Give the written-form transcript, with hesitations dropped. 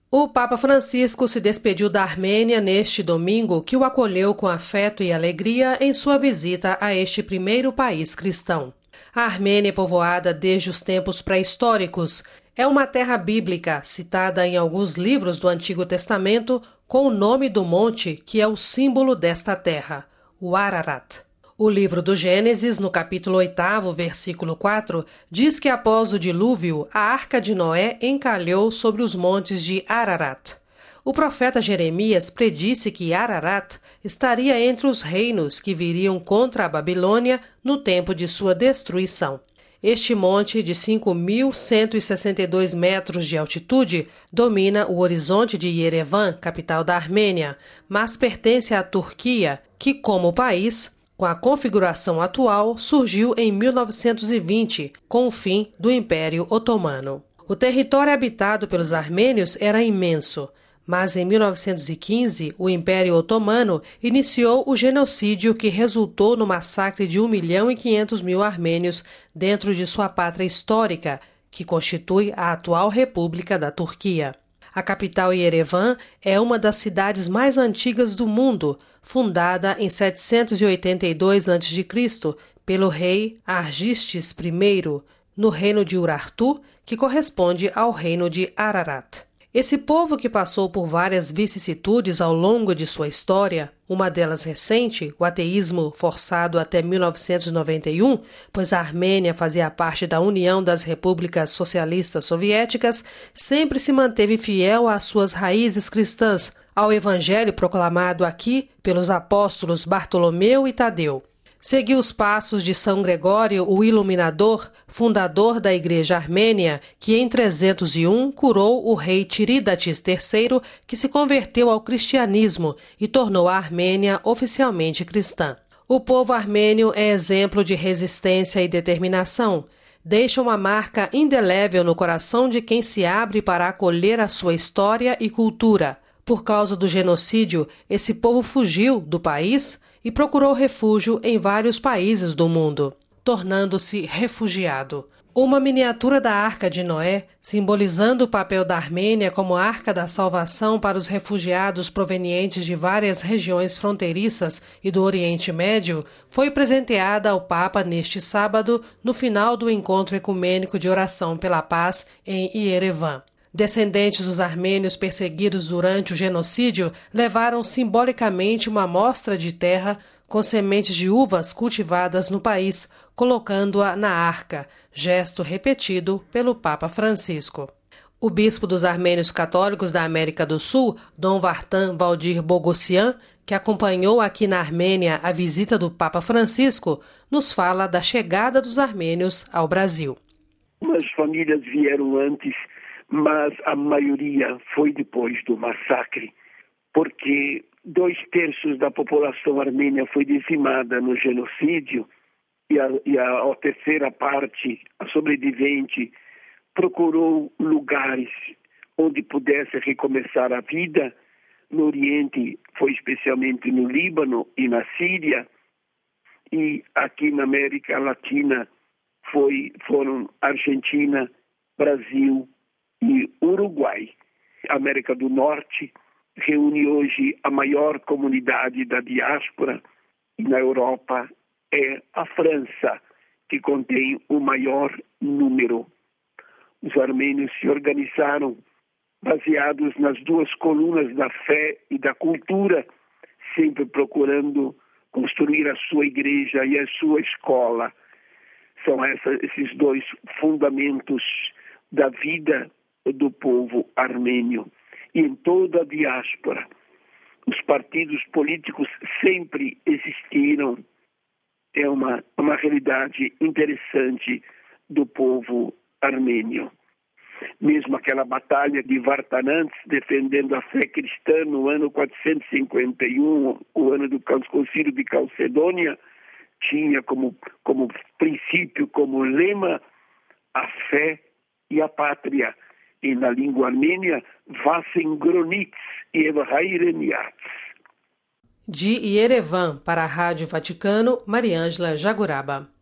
O Papa Francisco se despediu da Armênia neste domingo, que o acolheu com afeto e alegria em sua visita a este primeiro país cristão. A Armênia é povoada desde os tempos pré-históricos. É uma terra bíblica, citada em alguns livros do Antigo Testamento, com o nome do monte que é o símbolo desta terra, o Ararat. O livro do Gênesis, no capítulo 8, versículo 4, diz que após o dilúvio, a arca de Noé encalhou sobre os montes de Ararat. O profeta Jeremias predisse que Ararat estaria entre os reinos que viriam contra a Babilônia no tempo de sua destruição. Este monte, de 5.162 metros de altitude, domina o horizonte de Yerevan, capital da Armênia, mas pertence à Turquia, que, como país, com a configuração atual, surgiu em 1920, com o fim do Império Otomano. O território habitado pelos armênios era imenso, mas em 1915 o Império Otomano iniciou o genocídio que resultou no massacre de 1.500.000 armênios dentro de sua pátria histórica, que constitui a atual República da Turquia. A capital Yerevan é uma das cidades mais antigas do mundo, fundada em 782 a.C. pelo rei Argistes I, no reino de Urartu, que corresponde ao reino de Ararat. Esse povo que passou por várias vicissitudes ao longo de sua história, uma delas recente, o ateísmo forçado até 1991, pois a Armênia fazia parte da União das Repúblicas Socialistas Soviéticas, sempre se manteve fiel às suas raízes cristãs, ao evangelho proclamado aqui pelos apóstolos Bartolomeu e Tadeu. Seguiu os passos de São Gregório, o Iluminador, fundador da Igreja Armênia, que em 301 curou o rei Tirídates III, que se converteu ao cristianismo e tornou a Armênia oficialmente cristã. O povo armênio é exemplo de resistência e determinação. Deixa uma marca indelével no coração de quem se abre para acolher a sua história e cultura. Por causa do genocídio, esse povo fugiu do país e procurou refúgio em vários países do mundo, tornando-se refugiado. Uma miniatura da Arca de Noé, simbolizando o papel da Armênia como arca da salvação para os refugiados provenientes de várias regiões fronteiriças e do Oriente Médio, foi presenteada ao Papa neste sábado, no final do encontro ecumênico de oração pela paz em Yerevan. Descendentes dos armênios perseguidos durante o genocídio levaram simbolicamente uma amostra de terra com sementes de uvas cultivadas no país, colocando-a na arca, gesto repetido pelo Papa Francisco. O bispo dos armênios católicos da América do Sul, Dom Vartan Valdir Bogossian, que acompanhou aqui na Armênia a visita do Papa Francisco, nos fala da chegada dos armênios ao Brasil. As famílias vieram antes, mas a maioria foi depois do massacre, porque 2/3 da população armênia foi dizimada no genocídio e a terceira parte, a sobrevivente, procurou lugares onde pudesse recomeçar a vida. No Oriente, foi especialmente no Líbano e na Síria, e aqui na América Latina foram Argentina, Brasil e Uruguai. A América do Norte reúne hoje a maior comunidade da diáspora, e na Europa é a França, que contém o maior número. Os armênios se organizaram baseados nas duas colunas da fé e da cultura, sempre procurando construir a sua igreja e a sua escola. São esses dois fundamentos da vida do povo armênio. E em toda a diáspora, os partidos políticos sempre existiram. É uma realidade interessante do povo armênio. Mesmo aquela batalha de Vartanants, defendendo a fé cristã no ano 451, o ano do Concílio de Calcedônia, tinha como princípio, como lema, a fé e a pátria. E na língua armênia, Vasen Gronitz e Evhaireniats. De Yerevan, para a Rádio Vaticano, Mariângela Jaguraba.